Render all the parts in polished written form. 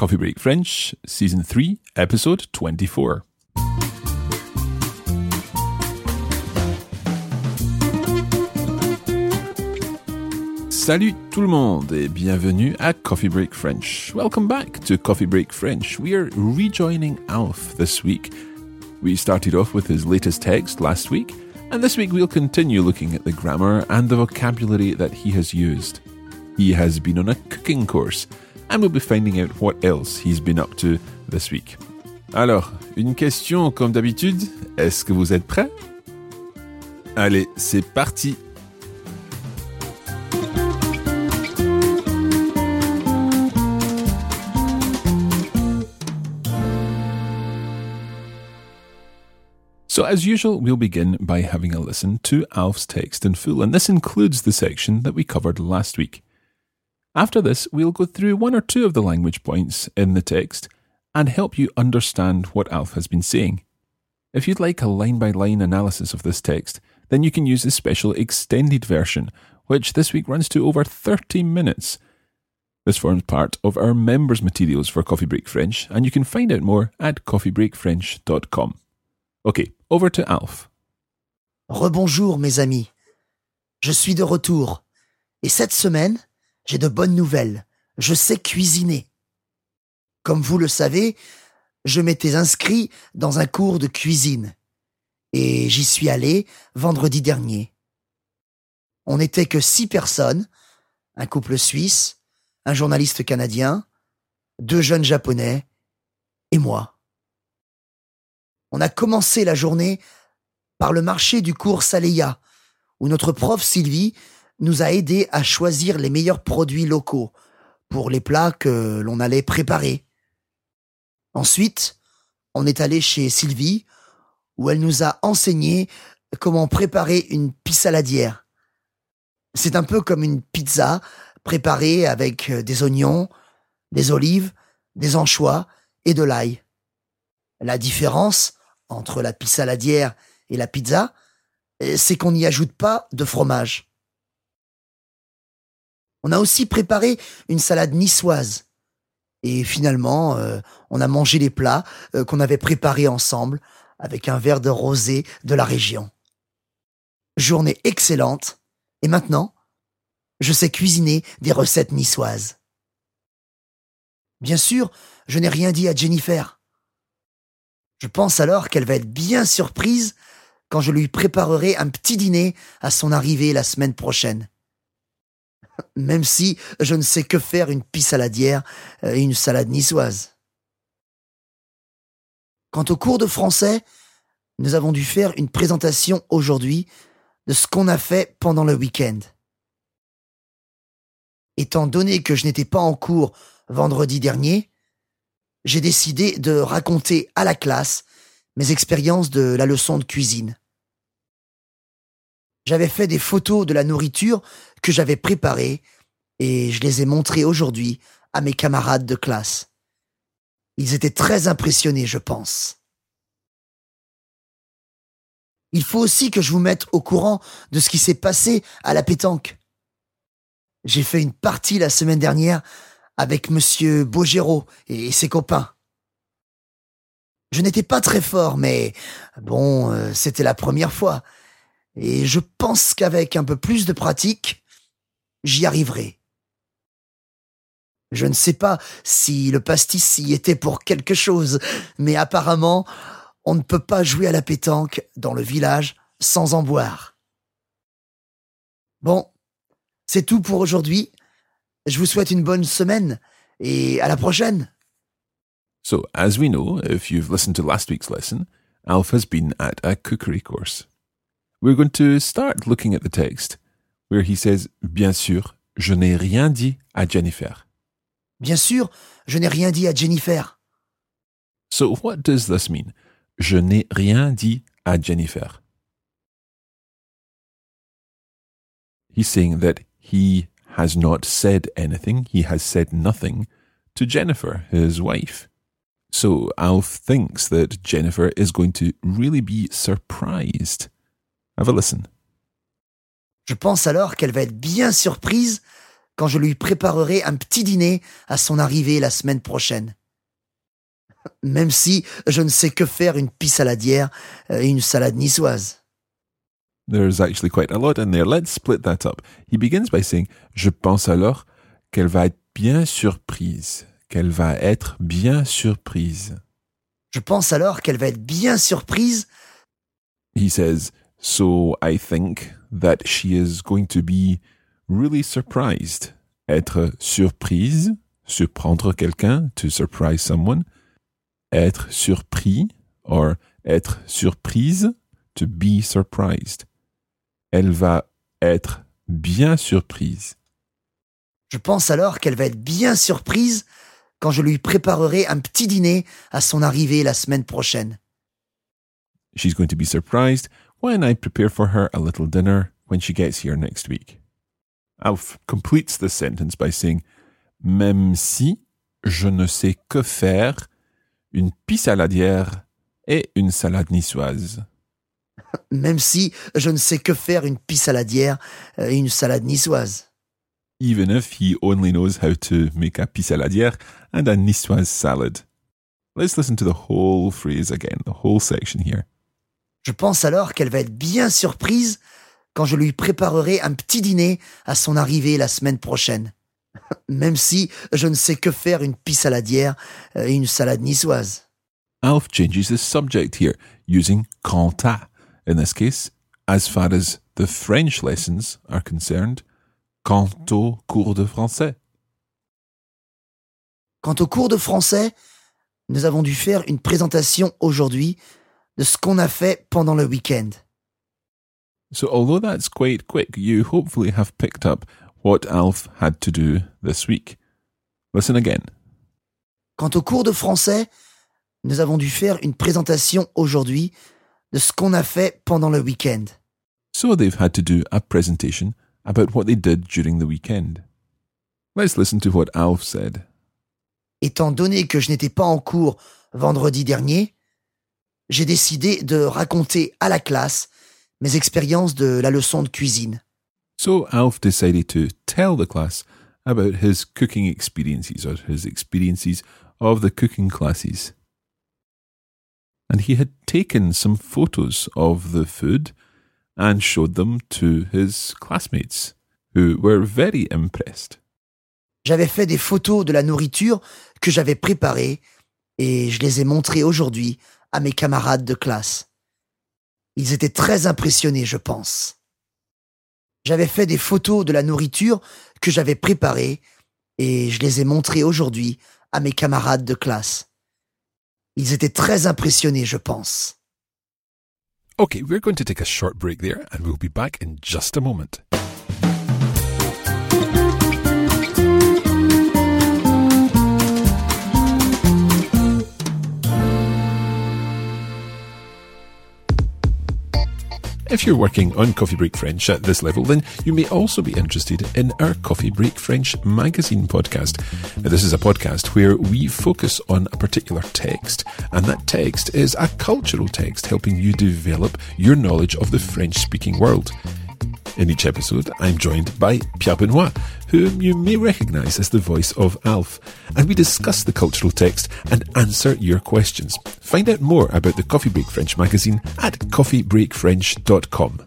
Coffee Break French, Season 3, Episode 24. Salut tout le monde et bienvenue à Coffee Break French. Welcome back to Coffee Break French. We are rejoining Alf this week. We started off with his latest text last week, and this week we'll continue looking at the grammar and the vocabulary that he has used. He has been on a cooking course, and we'll be finding out what else he's been up to this week. Alors, une question comme d'habitude, est-ce que vous êtes prêts? Allez, c'est parti! So as usual, we'll begin by having a listen to Alf's text in full, and this includes the section that we covered last week. After this, we'll go through one or two of the language points in the text and help you understand what Alf has been saying. If you'd like a line-by-line analysis of this text, then you can use the special extended version, which this week runs to over 30 minutes. This forms part of our members' materials for Coffee Break French, and you can find out more at coffeebreakfrench.com. Okay, over to Alf. Rebonjour mes amis, je suis de retour et cette semaine, j'ai de bonnes nouvelles, je sais cuisiner. Comme vous le savez, je m'étais inscrit dans un cours de cuisine et j'y suis allé vendredi dernier. On n'était que 6 personnes, un couple suisse, un journaliste canadien, 2 jeunes japonais et moi. On a commencé la journée par le marché du cours Saleya, où notre prof Sylvie nous a aidés à choisir les meilleurs produits locaux pour les plats que l'on allait préparer. Ensuite, on est allé chez Sylvie, où elle nous a enseigné comment préparer une pissaladière. C'est un peu comme une pizza préparée avec des oignons, des olives, des anchois et de l'ail. La différence entre la pissaladière et la pizza, c'est qu'on n'y ajoute pas de fromage. On a aussi préparé une salade niçoise. Et finalement, on a mangé les plats qu'on avait préparés ensemble avec un verre de rosé de la région. Journée excellente. Et maintenant, je sais cuisiner des recettes niçoises. Bien sûr, je n'ai rien dit à Jennifer. Je pense alors qu'elle va être bien surprise quand je lui préparerai un petit dîner à son arrivée la semaine prochaine. Même si je ne sais que faire une pissaladière et une salade niçoise. Quant au cours de français, nous avons dû faire une présentation aujourd'hui de ce qu'on a fait pendant le week-end. Étant donné que je n'étais pas en cours vendredi dernier, j'ai décidé de raconter à la classe mes expériences de la leçon de cuisine. J'avais fait des photos de la nourriture que j'avais préparée et je les ai montrées aujourd'hui à mes camarades de classe. Ils étaient très impressionnés, je pense. Il faut aussi que je vous mette au courant de ce qui s'est passé à la pétanque. J'ai fait une partie la semaine dernière avec Monsieur Bogero et ses copains. Je n'étais pas très fort, mais bon, c'était la première fois. Et je pense qu'avec un peu plus de pratique, j'y arriverai. Je ne sais pas si le pastis y était pour quelque chose, mais apparemment, on ne peut pas jouer à la pétanque dans le village sans en boire. Bon, c'est tout pour aujourd'hui. Je vous souhaite une bonne semaine et à la prochaine. So, as we know, if you've listened to last week's lesson, Alf has been at a cookery course. We're going to start looking at the text, where he says, Bien sûr, je n'ai rien dit à Jennifer. Bien sûr, je n'ai rien dit à Jennifer. So, what does this mean? Je n'ai rien dit à Jennifer. He's saying that he has not said anything, he has said nothing to Jennifer, his wife. So Alf thinks that Jennifer is going to really be surprised. Have a listen. Je pense alors qu'elle va être bien surprise quand je lui préparerai un petit dîner à son arrivée la semaine prochaine. Même si je ne sais que faire une pie saladière et une salade niçoise. There's actually quite a lot in there. Let's split that up. He begins by saying, je pense alors qu'elle va être bien surprise. Qu'elle va être bien surprise. Je pense alors qu'elle va être bien surprise. He says, so I think that she is going to be really surprised. Être surprise, surprendre quelqu'un, to surprise someone. Être surpris, or être surprise, to be surprised. Elle va être bien surprise. Je pense alors qu'elle va être bien surprise quand je lui préparerai un petit dîner à son arrivée la semaine prochaine. She's going to be surprised when I prepare for her a little dinner when she gets here next week. Alf completes this sentence by saying, même si je ne sais que faire une pie saladière et une salade niçoise. Même si je ne sais que faire une pie saladière et une salade niçoise. Even if he only knows how to make a pie saladière and a niçoise salad. Let's listen to the whole phrase again, the whole section here. Je pense alors qu'elle va être bien surprise quand je lui préparerai un petit dîner à son arrivée la semaine prochaine. Même si je ne sais que faire une pie saladière et une salade niçoise. Alf changes the subject here, using quant à. In this case, as far as the French lessons are concerned, quant au cours de français. Quant au cours de français, nous avons dû faire une présentation aujourd'hui de ce qu'on a fait pendant le week-end. So although that's quite quick, you hopefully have picked up what Alf had to do this week. Listen again. Quant au cours de français, nous avons dû faire une présentation aujourd'hui de ce qu'on a fait pendant le week-end. So they've had to do a presentation about what they did during the weekend. Let's listen to what Alf said. Étant donné que je n'étais pas en cours vendredi dernier, j'ai décidé de raconter à la classe mes expériences de la leçon de cuisine. So Alf decided to tell the class about his cooking experiences, or his experiences of the cooking classes. And he had taken some photos of the food and showed them to his classmates, who were very impressed. J'avais fait des photos de la nourriture que j'avais préparée et je les ai montrées aujourd'hui à mes camarades de classe. Ils étaient très impressionnés, je pense. J'avais fait des photos de la nourriture que j'avais préparée et je les ai montrées aujourd'hui à mes camarades de classe. Ils étaient très impressionnés, je pense. Okay, we're going to take a short break there and we'll be back in just a moment. If you're working on Coffee Break French at this level, then you may also be interested in our Coffee Break French magazine podcast. Now, this is a podcast where we focus on a particular text, and that text is a cultural text helping you develop your knowledge of the French-speaking world. In each episode, I'm joined by Pierre Benoit, whom you may recognise as the voice of Alf, and we discuss the cultural text and answer your questions. Find out more about the Coffee Break French magazine at coffeebreakfrench.com.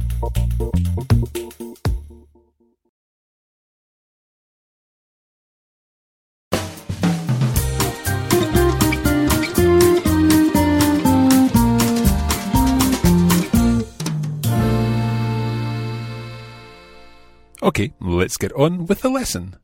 Okay, let's get on with the lesson.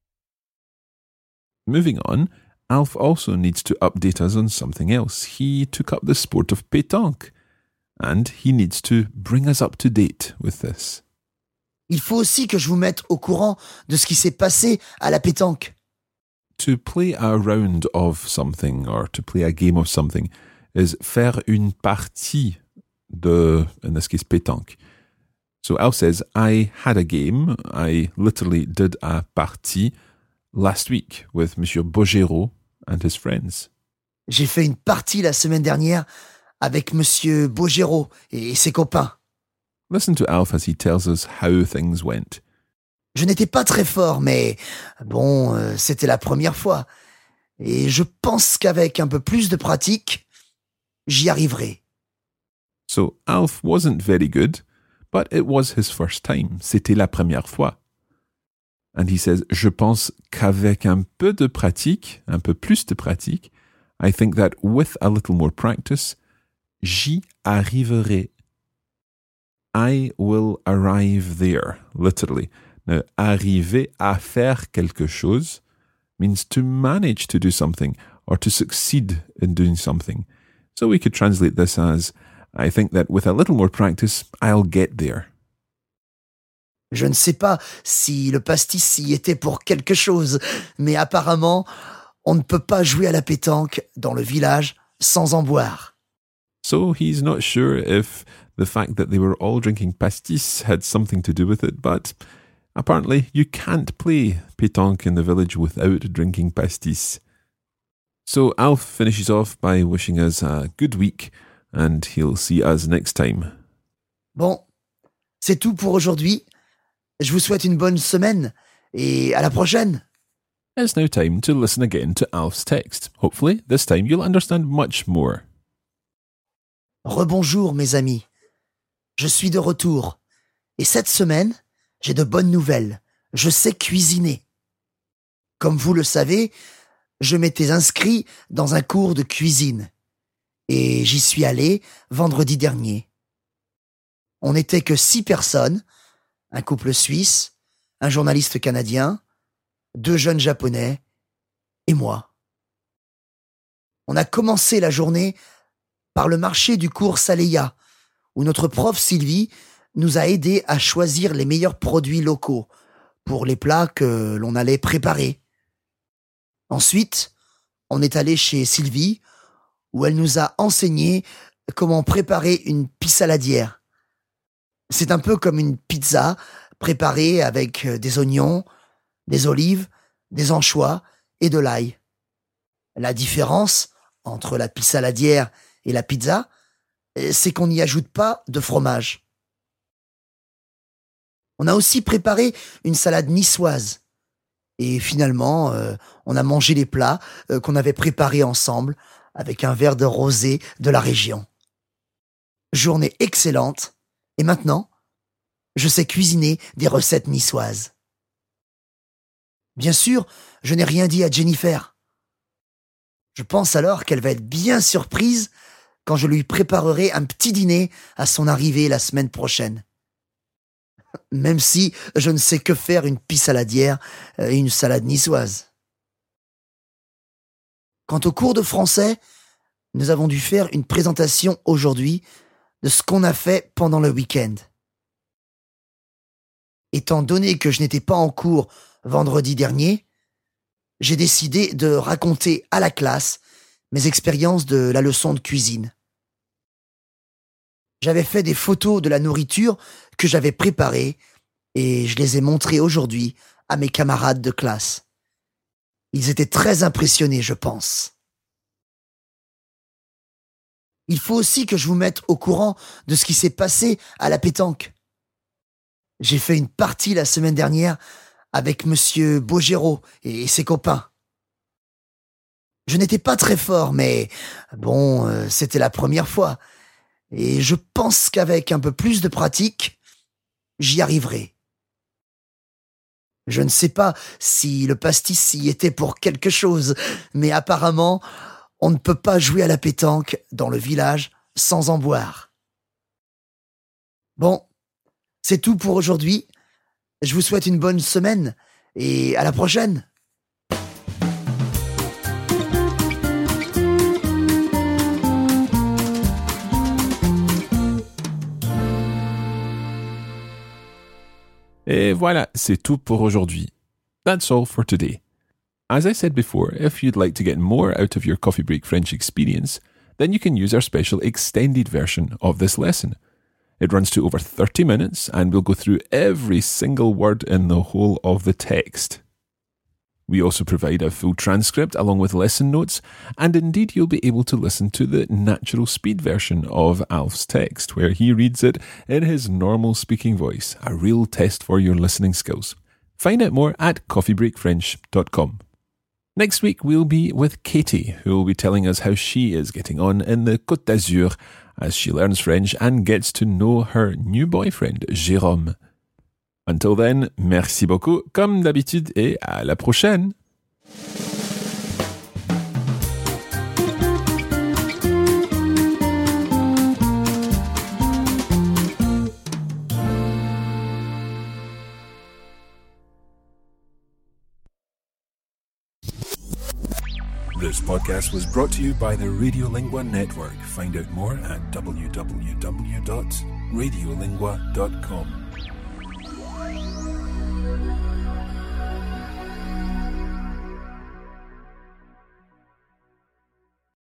Moving on, Alf also needs to update us on something else. He took up the sport of pétanque, and he needs to bring us up to date with this. Il faut aussi que je vous mette au courant de ce qui s'est passé à la pétanque. To play a round of something, or to play a game of something, is faire une partie de, in this case, pétanque. So Alf says, I had a game, I literally did a partie last week with Monsieur Bogero and his friends. J'ai fait une partie la semaine dernière avec Monsieur Bogero et ses copains. Listen to Alf as he tells us how things went. Je n'étais pas très fort, mais bon, c'était la première fois. Et je pense qu'avec un peu plus de pratique, j'y arriverai. So Alf wasn't very good, but it was his first time. C'était la première fois. And he says, je pense qu'avec un peu de pratique, un peu plus de pratique, I think that with a little more practice, j'y arriverai. I will arrive there, literally. Now, arriver à faire quelque chose means to manage to do something or to succeed in doing something. So we could translate this as, I think that with a little more practice, I'll get there. Je ne sais pas si le pastis y était pour quelque chose, mais apparemment, on ne peut pas jouer à la pétanque dans le village sans en boire. So he's not sure if the fact that they were all drinking pastis had something to do with it, but apparently you can't play pétanque in the village without drinking pastis. So Alf finishes off by wishing us a good week, and he'll see us next time. Bon, c'est tout pour aujourd'hui. Je vous souhaite une bonne semaine et à la prochaine. It's now time to listen again to Alf's text. Hopefully, this time you'll understand much more. Rebonjour mes amis. Je suis de retour. Et cette semaine, j'ai de bonnes nouvelles. Je sais cuisiner. Comme vous le savez, je m'étais inscrit dans un cours de cuisine. Et j'y suis allé vendredi dernier. On n'était que 6 personnes, un couple suisse, un journaliste canadien, 2 jeunes japonais et moi. On a commencé la journée par le marché du cours Saleya, où notre prof Sylvie nous a aidés à choisir les meilleurs produits locaux pour les plats que l'on allait préparer. Ensuite, on est allé chez Sylvie, où elle nous a enseigné comment préparer une pissaladière. C'est un peu comme une pizza préparée avec des oignons, des olives, des anchois et de l'ail. La différence entre la pissaladière et la pizza, c'est qu'on n'y ajoute pas de fromage. On a aussi préparé une salade niçoise. Et finalement, on a mangé les plats qu'on avait préparés ensemble avec un verre de rosé de la région. Journée excellente. Et maintenant, je sais cuisiner des recettes niçoises. Bien sûr, je n'ai rien dit à Jennifer. Je pense alors qu'elle va être bien surprise quand je lui préparerai un petit dîner à son arrivée la semaine prochaine. Même si je ne sais que faire une pissaladière et une salade niçoise. Quant au cours de français, nous avons dû faire une présentation aujourd'hui de ce qu'on a fait pendant le week-end. Étant donné que je n'étais pas en cours vendredi dernier, j'ai décidé de raconter à la classe mes expériences de la leçon de cuisine. J'avais fait des photos de la nourriture que j'avais préparée et je les ai montrées aujourd'hui à mes camarades de classe. Ils étaient très impressionnés, je pense. Il faut aussi que je vous mette au courant de ce qui s'est passé à la pétanque. J'ai fait une partie la semaine dernière avec Monsieur Bogero et ses copains. Je n'étais pas très fort, mais bon, c'était la première fois. Et je pense qu'avec un peu plus de pratique, j'y arriverai. Je ne sais pas si le pastis y était pour quelque chose, mais apparemment, on ne peut pas jouer à la pétanque dans le village sans en boire. Bon, c'est tout pour aujourd'hui. Je vous souhaite une bonne semaine et à la prochaine. Et voilà, c'est tout pour aujourd'hui. That's all for today. As I said before, if you'd like to get more out of your Coffee Break French experience, then you can use our special extended version of this lesson. It runs to over 30 minutes and we'll go through every single word in the whole of the text. We also provide a full transcript along with lesson notes, and indeed you'll be able to listen to the natural speed version of Alf's text, where he reads it in his normal speaking voice, a real test for your listening skills. Find out more at coffeebreakfrench.com. Next week, we'll be with Katie, who will be telling us how she is getting on in the Côte d'Azur as she learns French and gets to know her new boyfriend, Jérôme. Until then, merci beaucoup, comme d'habitude, et à la prochaine! This podcast was brought to you by the Radiolingua Network. Find out more at www.radiolingua.com.